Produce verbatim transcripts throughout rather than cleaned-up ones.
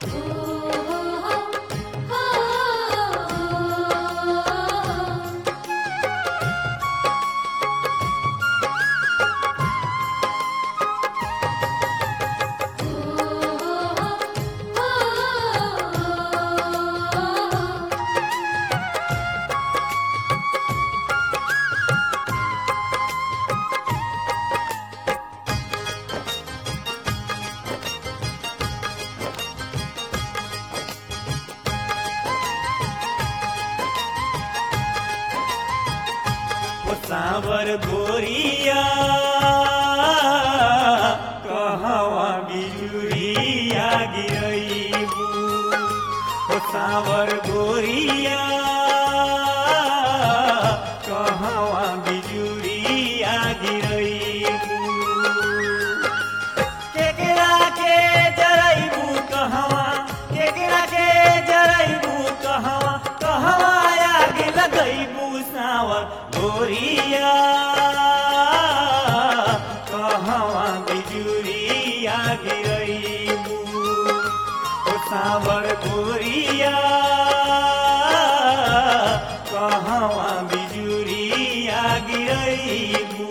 सावर गोरिया कहवा बिजुरिया गिरईबू ओ सावर गोरिया कहवा बिजुरिया गिरईबू केकरा के जरईबू कहवा केकरा के जरईबू कहवा कहवा आग लगईबू सावर गोरिया कहवा बिजुरिया गिरईबू ओ सावर गोरिया कहवा बिजुरिया गिरईबू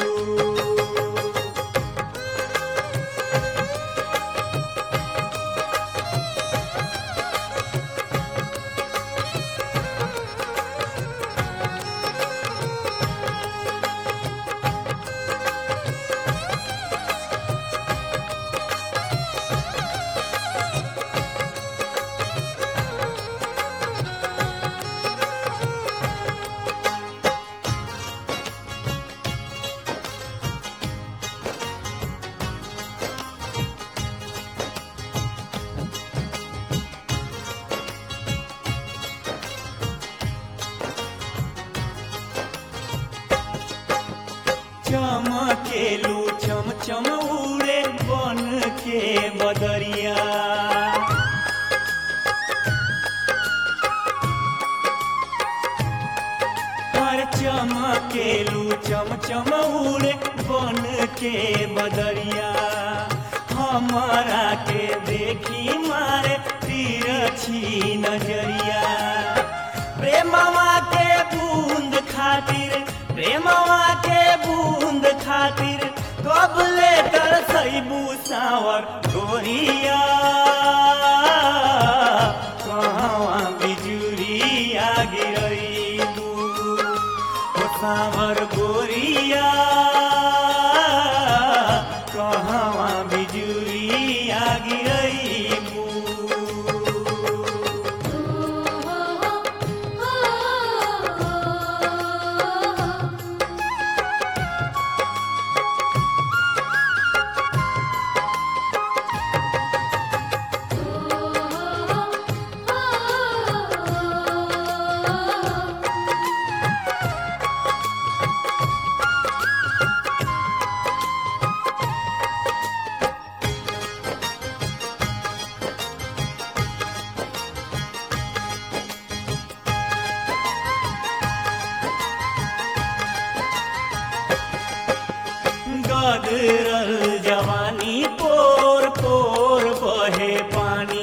चमकेलू चम चम उड़े बन के बदरिया हर चमकेलू चम चम उड़े बन के बदरिया हमारा के देखी मारे तिरछी नजरिया प्रेमवा के बूंद खातिर प्रेमवा के बूंद खातिर कबले तरसईबू सावर गोरिया कहवा बिजुरिया गिरईबू ओ सावर गोरिया कहवा बिजुरिया गिरईबू गदरल जवानी पोर पोर बहे पानी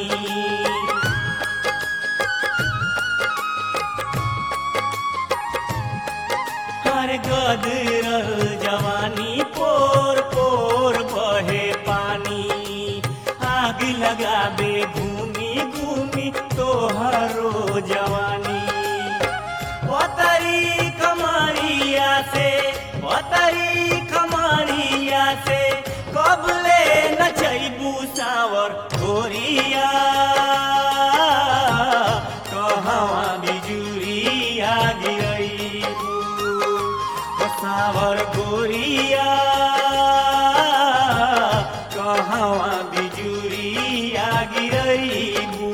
हर गदरल जवानी पोर पोर बहे पानी आग लगाबे घूमी घूमी तोहरो जवानी पतरी कमरिया से पतरी कमरिया से कबले नचैबू सावर गोरिया कहवा बिजुरिया गिरईबू ओ सावर गोरिया कहवा बिजुरिया गिरईबू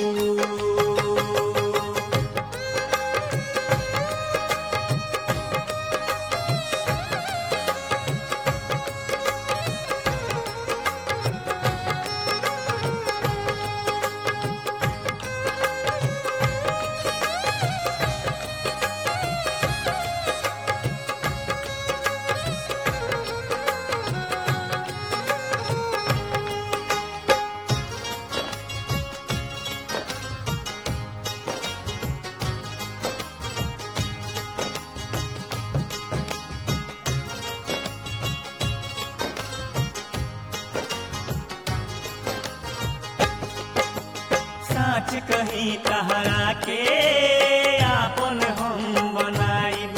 साँच कहीं तहरा के आपन हम बनाइब।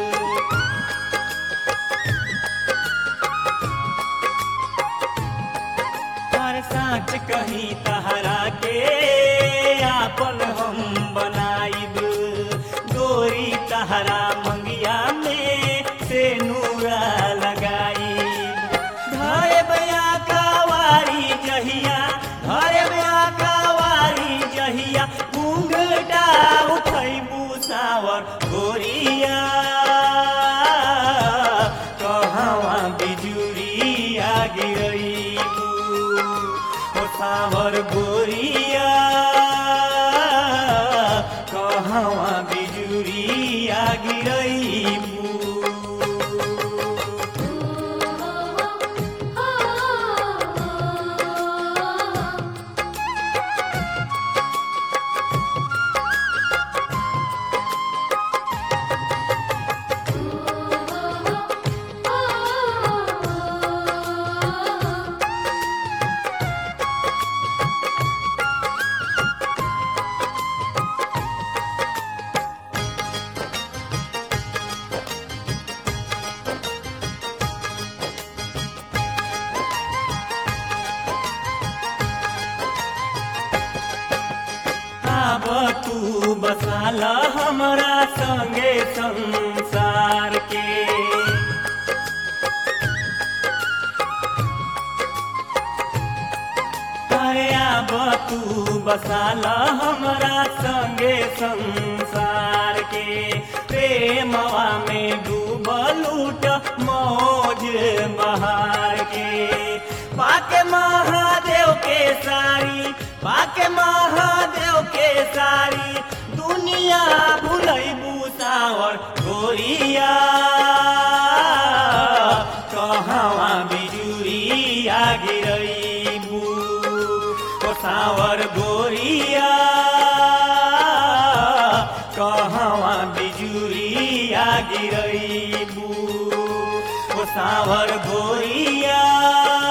हर साँच कहीं तहरा के आपन हम बनाइब। गोरी तहरा मंगिया में से नूरा लगाइब। धरे बया कावारी जहिया धरे बया कावारी जहिया घूंघटा उठैबू सावर गोरिया। कहवा बिजुरिया गिरैबू ओ सावर गोरिया। कहवा बिजुरिया गिरैबू। अब तू बसाला हमरा संगे संसार के। अरे अब तू बसाला हमरा संगे संसार के। प्रेमवा में डूबल उठ मौज बहार के। पाके महादेव के सारी पाके महादेव के सारी दुनिया भुलैबू सावर गोरिया। कहवा बिजुरिया गिरैबू ओ सावर गोरिया। कहवा बिजुरिया गिरैबू ओ सावर गोरिया।